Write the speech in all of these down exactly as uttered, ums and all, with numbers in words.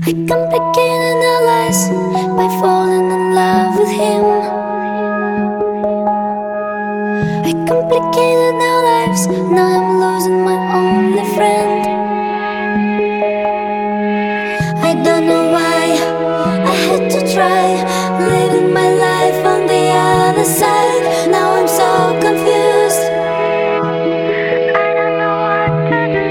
I complicate analyze by falling in love with him. I complicated our lives, now I'm losing my only friend. I don't know why I had to try living my life on the other side. Now I'm so confused. I don't know what to do.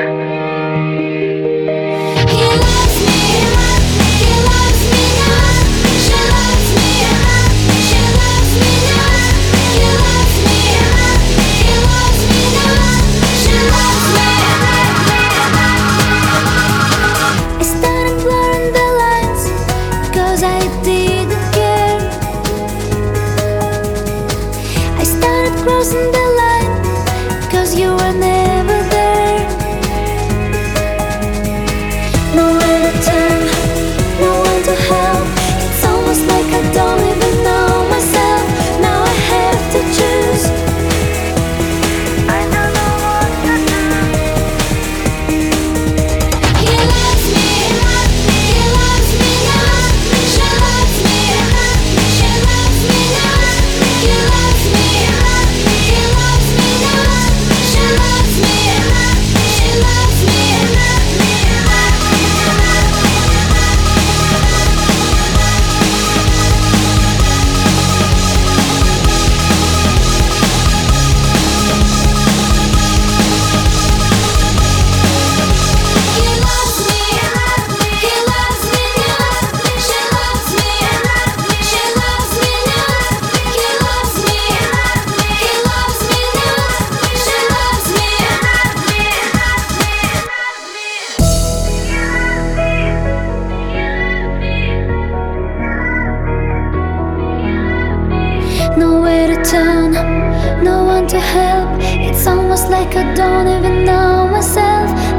He loves me, he loves me now. She loves me, she loves me now. He loves me, he loves me now. She loves me. I started blurring the lines, cause I didn't care. I started crossing the line, cause you were never there. Nowhere to turn, no one to help. It's almost like I don't even know myself. Now I have to choose. I don't know what to do. He loves me, he loves me now. She loves me, she loves me now. He loves me, he loves me now. She loves me, she loves me. He loves me, he loves me now. She loves me, she loves me now. He loves me, he loves me now. She loves me. Nowhere to turn, no one to help. It's almost like I don't even know myself.